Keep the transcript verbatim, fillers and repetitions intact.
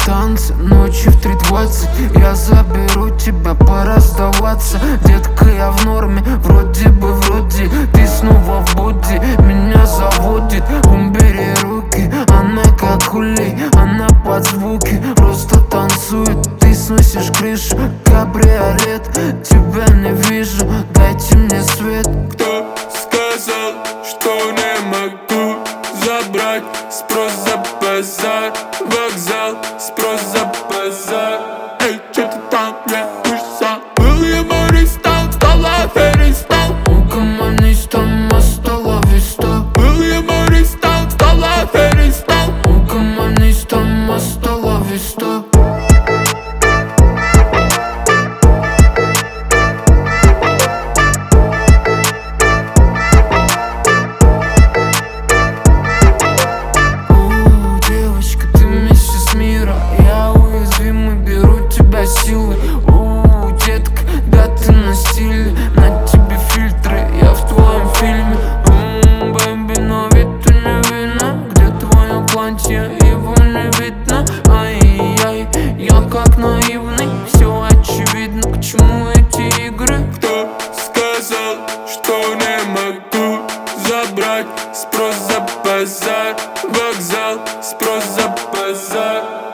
танцы ночью в три двадцать. Я заберу тебя, пора сдаваться. Детка, я в норме, вроде бы, вроде. Ты снова в боди, меня заводит. Убери руки, она как улей, она под звуки, просто танцует. Ты сносишь крышу, кабриолет. Тебя не вижу, дайте мне свет. Кто сказал, что не могу забрать? Спрос за базар, вокзал, спрос за базар. Эй, чё ты там, не пусть. Был я мористом, стала аферистом. Угомонистом осталась виста. Был я мористом, стала аферистом. Угомонистом осталась виста. Силы, у, детка, да ты на стиле. На тебе фильтры, я в твоем фильме. Ммм, бэйби, но вид ты не видно. Где твое платье, его не видно. Ай-яй, я как наивный. Все очевидно, к чему эти игры. Кто сказал, что не могу забрать? Спрос за базар, вокзал, спрос за базар.